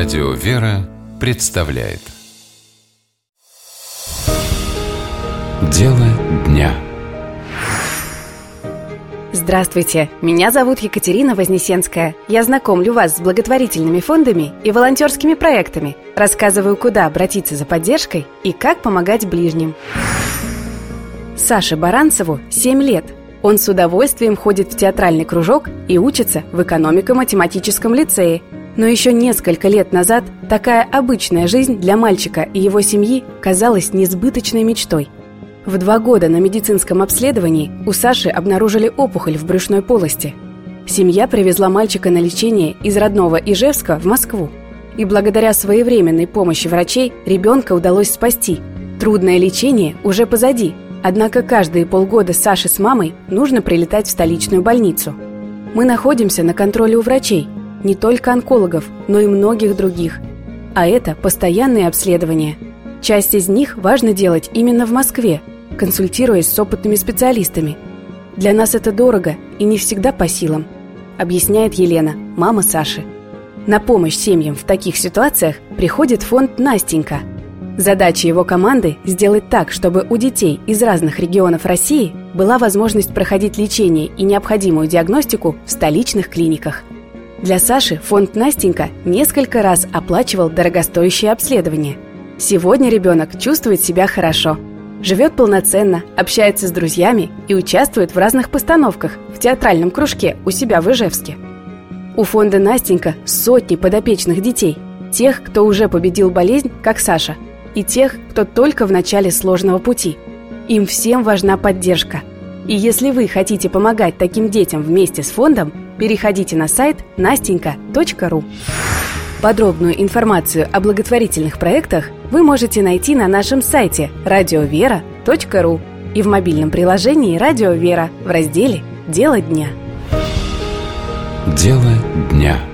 Радио «Вера» представляет Дело дня. Здравствуйте, меня зовут Екатерина Вознесенская. Я знакомлю вас с благотворительными фондами и волонтерскими проектами. Рассказываю, куда обратиться за поддержкой и как помогать ближним. Саше Баранцеву 7 лет. Он с удовольствием ходит в театральный кружок и учится в экономико-математическом лицее. Но еще несколько лет назад такая обычная жизнь для мальчика и его семьи казалась несбыточной мечтой. В 2 года на медицинском обследовании у Саши обнаружили опухоль в брюшной полости. Семья привезла мальчика на лечение из родного Ижевска в Москву. И благодаря своевременной помощи врачей ребенка удалось спасти. Трудное лечение уже позади. Однако каждые полгода Саше с мамой нужно прилетать в столичную больницу. Мы находимся на контроле у врачей, не только онкологов, но и многих других. А это постоянные обследования. Часть из них важно делать именно в Москве, консультируясь с опытными специалистами. Для нас это дорого и не всегда по силам, объясняет Елена, мама Саши. На помощь семьям в таких ситуациях приходит фонд «Настенька». Задача его команды – сделать так, чтобы у детей из разных регионов России была возможность проходить лечение и необходимую диагностику в столичных клиниках. Для Саши фонд «Настенька» несколько раз оплачивал дорогостоящие обследования. Сегодня ребенок чувствует себя хорошо, живет полноценно, общается с друзьями и участвует в разных постановках в театральном кружке у себя в Ижевске. У фонда «Настенька» сотни подопечных детей, тех, кто уже победил болезнь, как Саша, и тех, кто только в начале сложного пути. Им всем важна поддержка. И если вы хотите помогать таким детям вместе с фондом, переходите на сайт nastenьka.ru. Подробную информацию о благотворительных проектах вы можете найти на нашем сайте radiovera.ru и в мобильном приложении «Радио Вера» в разделе «Дело дня». Дело дня.